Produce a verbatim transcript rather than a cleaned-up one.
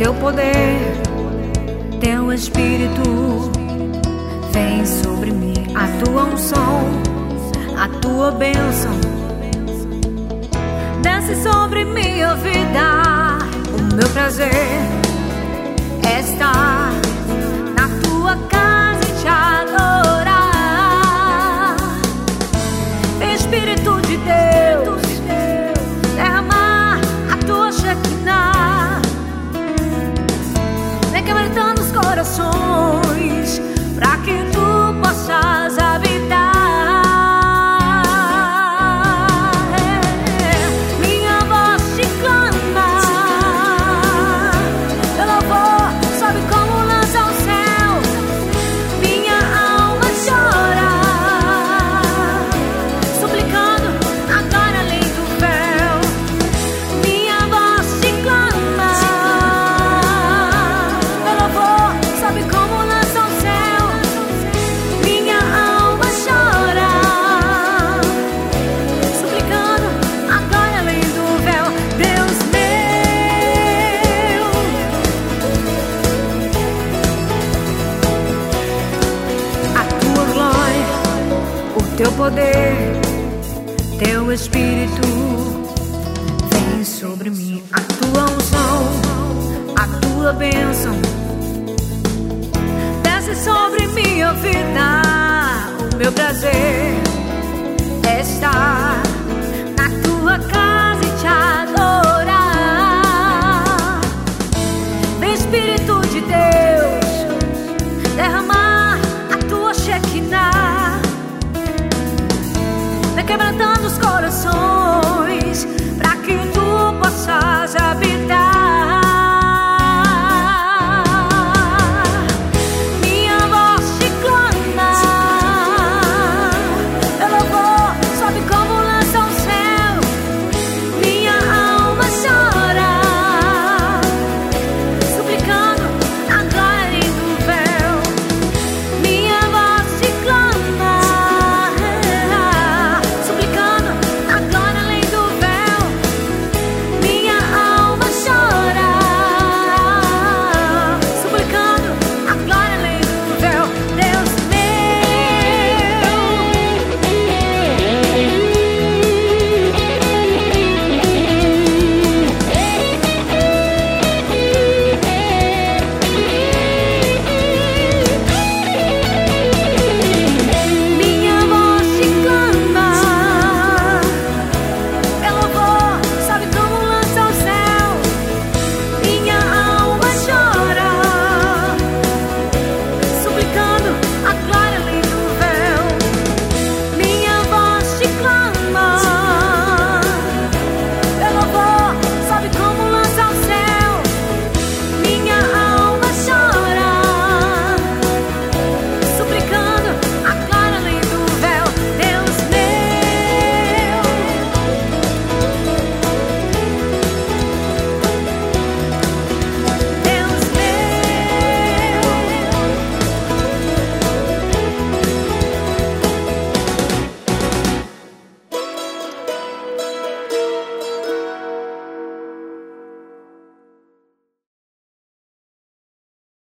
teu poder, teu espírito vem sobre mim. A tua unção, a tua bênção desce sobre minha vida. O meu prazer é estar na tua casa e te adorar. Espírito de Deus, derramar a tua Shekinah, vem quebrantando os corações, pra que tu possas habitar. Minha voz te clama, teu louvor sobe como lança ao céu. Minha alma chora, suplicando agora além do véu. Minha voz te clama, teu louvor sobe como lança ao céu. Minha alma chora, suplicando agora além do véu. Deus meu, a tua glória, o teu poder, teu espírito vem sobre mim. A tua unção, a tua bênção desce sobre minha vida. O meu prazer